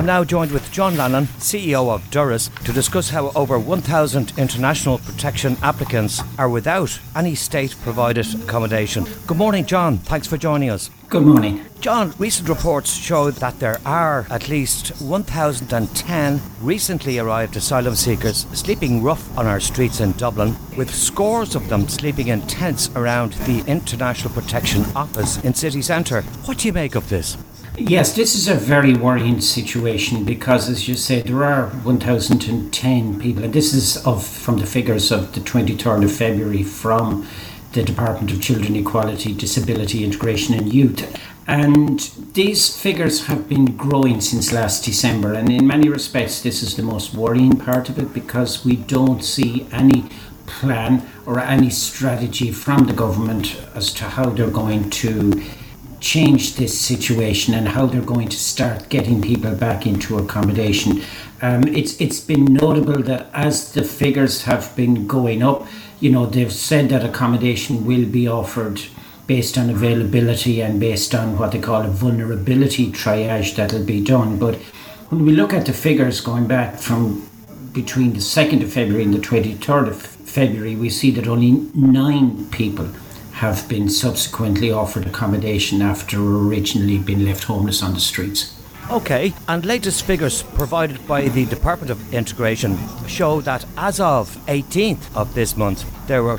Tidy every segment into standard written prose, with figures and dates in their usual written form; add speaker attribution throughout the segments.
Speaker 1: I'm now joined with John Lannon, CEO of Durras, to discuss how over 1,000 international protection applicants are without any state-provided accommodation. Good morning, John. Thanks for joining us.
Speaker 2: Good morning.
Speaker 1: John, recent reports show that there are at least 1,010 recently arrived asylum seekers sleeping rough on our streets in Dublin, with scores of them sleeping in tents around the International Protection Office in city centre. What do you make of this?
Speaker 2: Yes, this is a very worrying situation because, as you said, there are 1,010 people, and this is from the figures of the 23rd of February from the Department of Children, Equality, Disability, Integration and Youth. And these figures have been growing since last December, and in many respects this is the most worrying part of it because we don't see any plan or any strategy from the government as to how they're going to change this situation and how they're going to start getting people back into accommodation. It's been notable that as the figures have been going up, they've said that accommodation will be offered based on availability and based on what they call a vulnerability triage that'll be done. But when we look at the figures going back from between the 2nd of February and the 23rd of February, we see that only 9 people have been subsequently offered accommodation after originally being left homeless on the streets.
Speaker 1: OK, and latest figures provided by the Department of Integration show that as of 18th of this month, there were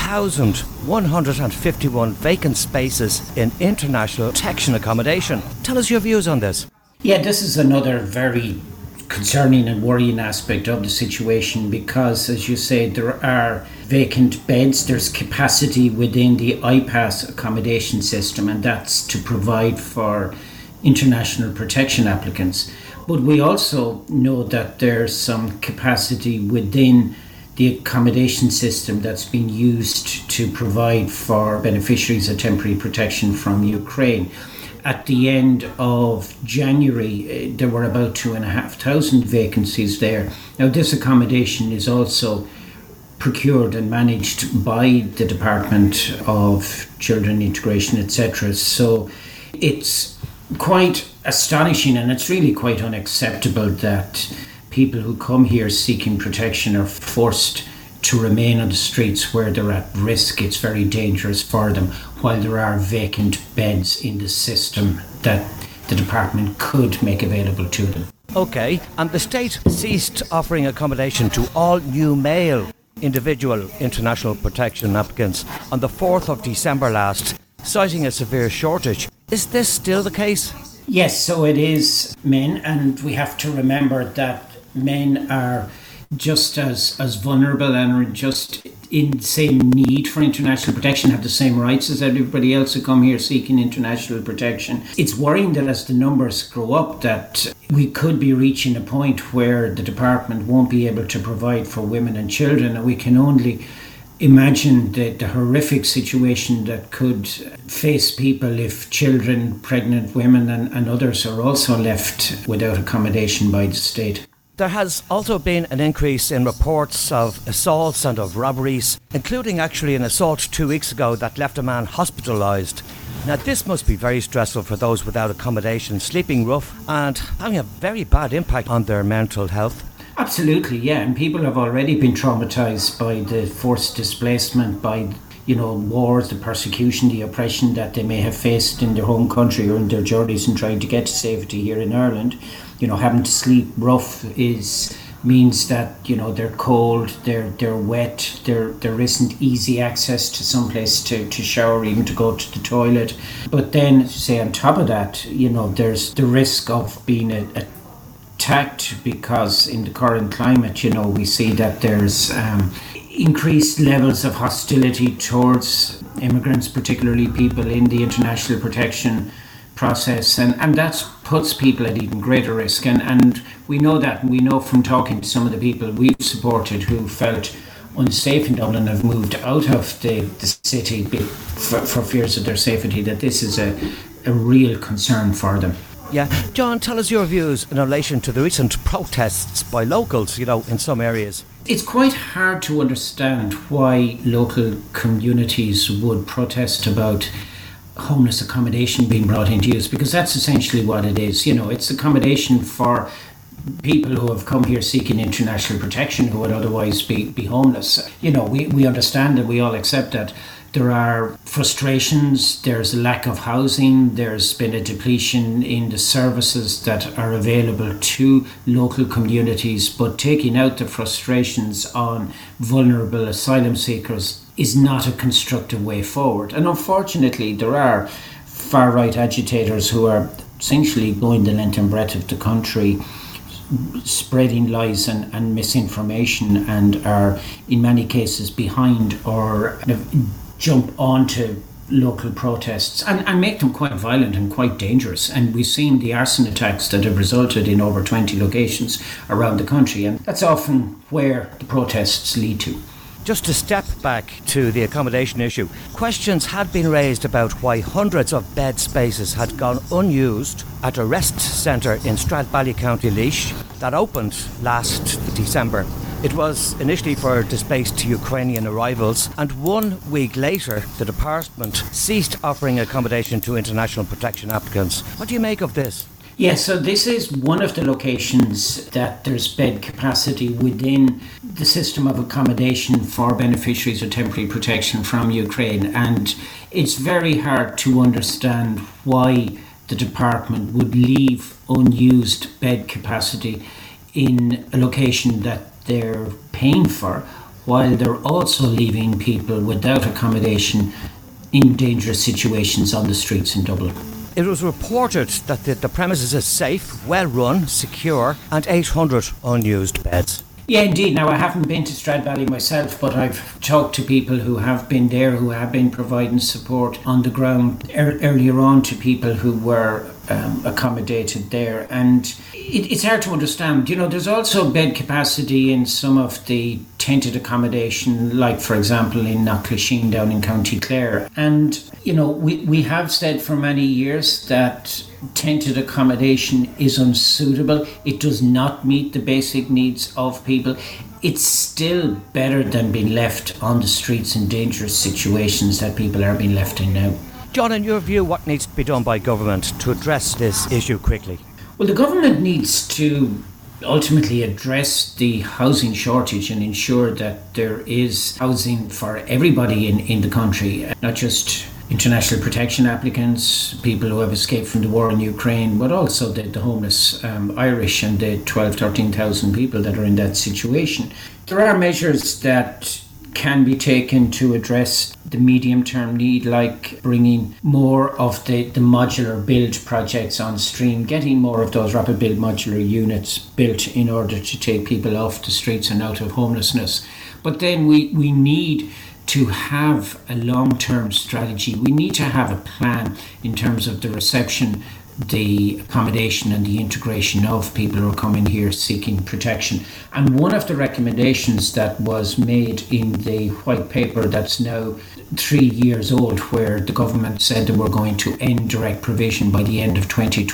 Speaker 1: 2,151 vacant spaces in international protection accommodation. Tell us your views on this.
Speaker 2: Yeah, this is another very concerning and worrying aspect of the situation because, as you say, there are vacant beds. There's capacity within the IPAS accommodation system, and that's to provide for international protection applicants. But we also know that there's some capacity within the accommodation system that's been used to provide for beneficiaries of temporary protection from Ukraine. At the end of January, there were about 2,500 vacancies there. Now, this accommodation is also procured and managed by the Department of Children, Integration, etc. So it's quite astonishing, and it's really quite unacceptable that people who come here seeking protection are forced to remain on the streets where they're at risk. It's very dangerous for them, while there are vacant beds in the system that the department could make available to them.
Speaker 1: OK, and the state ceased offering accommodation to all new male individual international protection applicants on the 4th of December last, citing a severe shortage. Is this still the case?
Speaker 2: Yes, so it is men, and we have to remember that men are just as vulnerable and are just in the same need for international protection, have the same rights as everybody else who come here seeking international protection. It's worrying that as the numbers grow up that we could be reaching a point where the department won't be able to provide for women and children, and we can only imagine the horrific situation that could face people if children, pregnant women and others are also left without accommodation by the state.
Speaker 1: There has also been an increase in reports of assaults and of robberies, including actually an assault 2 weeks ago that left a man hospitalised. Now, this must be very stressful for those without accommodation, sleeping rough and having a very bad impact on their mental health.
Speaker 2: Absolutely, yeah, and people have already been traumatised by the forced displacement, by wars, the persecution, the oppression that they may have faced in their home country or in their journeys in trying to get to safety here in Ireland. Having to sleep rough means that they're cold, they're wet, there isn't easy access to some place to shower, even to go to the toilet. But then, say on top of that, there's the risk of being attacked because in the current climate, we see that there's increased levels of hostility towards immigrants, particularly people in the international protection process, and that puts people at even greater risk, and we know from talking to some of the people we've supported who felt unsafe in Dublin have moved out of the city for fears of their safety, that this is a real concern for them.
Speaker 1: Yeah. John, tell us your views in relation to the recent protests by locals, in some areas.
Speaker 2: It's quite hard to understand why local communities would protest about homeless accommodation being brought into use, because that's essentially what it is. It's accommodation for people who have come here seeking international protection who would otherwise be homeless. We understand and we all accept that there are frustrations, there's a lack of housing, there's been a depletion in the services that are available to local communities, but taking out the frustrations on vulnerable asylum seekers is not a constructive way forward. And unfortunately, there are far-right agitators who are essentially going the length and breadth of the country, spreading lies and misinformation, and are in many cases behind or jump onto local protests and make them quite violent and quite dangerous. And we've seen the arson attacks that have resulted in over 20 locations around the country, and that's often where the protests lead to.
Speaker 1: Just to step back to the accommodation issue, questions had been raised about why hundreds of bed spaces had gone unused at a rest centre in Stradbally, County Laois, that opened last December. It was initially for displaced Ukrainian arrivals, and 1 week later the department ceased offering accommodation to international protection applicants. What do you make of this?
Speaker 2: Yes, so this is one of the locations that there's bed capacity within the system of accommodation for beneficiaries of temporary protection from Ukraine, and it's very hard to understand why the department would leave unused bed capacity in a location that they're paying for, while they're also leaving people without accommodation in dangerous situations on the streets in Dublin.
Speaker 1: It was reported that the premises is safe, well run, secure, and 800 unused beds.
Speaker 2: Yeah, indeed. Now, I haven't been to Stradbally myself, but I've talked to people who have been there, who have been providing support on the ground earlier on to people who were accommodated there. And it's hard to understand. There's also bed capacity in some of the tented accommodation, like, for example, in Knocklashin down in County Clare. And, we have said for many years that tented accommodation is unsuitable. It does not meet the basic needs of people. It's still better than being left on the streets in dangerous situations that people are being left in now.
Speaker 1: John, in your view, what needs to be done by government to address this issue quickly?
Speaker 2: Well, the government needs to ultimately address the housing shortage and ensure that there is housing for everybody in the country, not just international protection applicants, people who have escaped from the war in Ukraine, but also the homeless Irish and the 13,000 people that are in that situation. There are measures that can be taken to address the medium-term need, like bringing more of the modular build projects on stream, getting more of those rapid build modular units built in order to take people off the streets and out of homelessness. But then we need to have a long-term strategy. We need to have a plan in terms of the reception, the accommodation and the integration of people who are coming here seeking protection. And one of the recommendations that was made in the white paper that's now 3 years old, where the government said they were going to end direct provision by the end of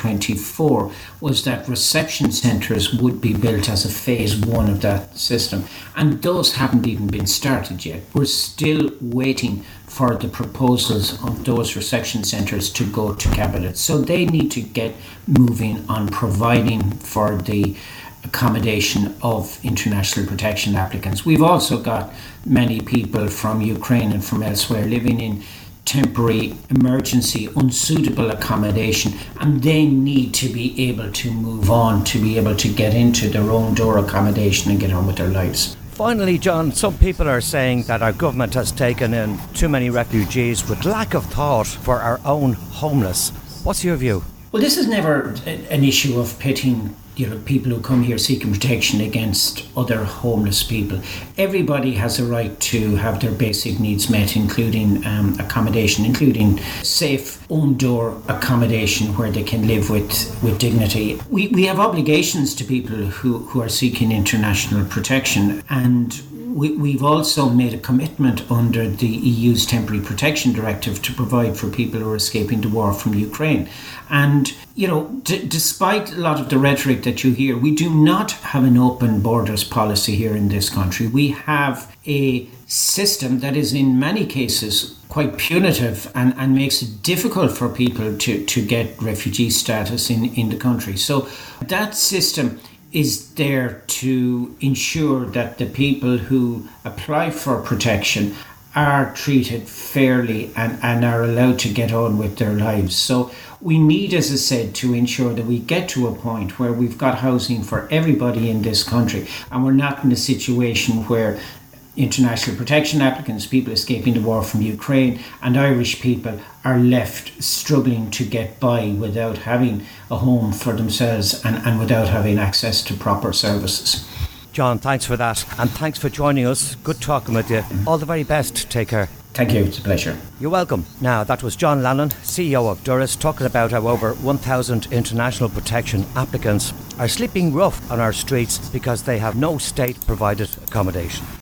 Speaker 2: 2024, was that reception centres would be built as a phase 1 of that system. And those haven't even been started yet. We're still waiting for the proposals of those reception centres to go to Cabinet. So they need to get moving on providing for the accommodation of international protection applicants. We've also got many people from Ukraine and from elsewhere living in temporary, emergency, unsuitable accommodation, and they need to be able to move on, to be able to get into their own door accommodation and get on with their lives.
Speaker 1: Finally, John, some people are saying that our government has taken in too many refugees with lack of thought for our own homeless. What's your view?
Speaker 2: Well, this is never an issue of pitting people who come here seeking protection against other homeless people. Everybody has a right to have their basic needs met, including accommodation, including safe own door accommodation where they can live with dignity. We have obligations to people who are seeking international protection, and we've also made a commitment under the EU's Temporary Protection Directive to provide for people who are escaping the war from Ukraine. And Despite a lot of the rhetoric that you hear, we do not have an open borders policy here in this country. We have a system that is in many cases quite punitive and makes it difficult for people to get refugee status in the country. So that system is there to ensure that the people who apply for protection are treated fairly and are allowed to get on with their lives. So we need, as I said, to ensure that we get to a point where we've got housing for everybody in this country, and we're not in a situation where international protection applicants, people escaping the war from Ukraine, and Irish people are left struggling to get by without having a home for themselves and without having access to proper services.
Speaker 1: John, thanks for that, and thanks for joining us. Good talking with you. All the very best. Take care.
Speaker 2: Thank you. It's a pleasure.
Speaker 1: You're welcome. Now, that was John Lannon, CEO of Durras, talking about how over 1,000 international protection applicants are sleeping rough on our streets because they have no state-provided accommodation.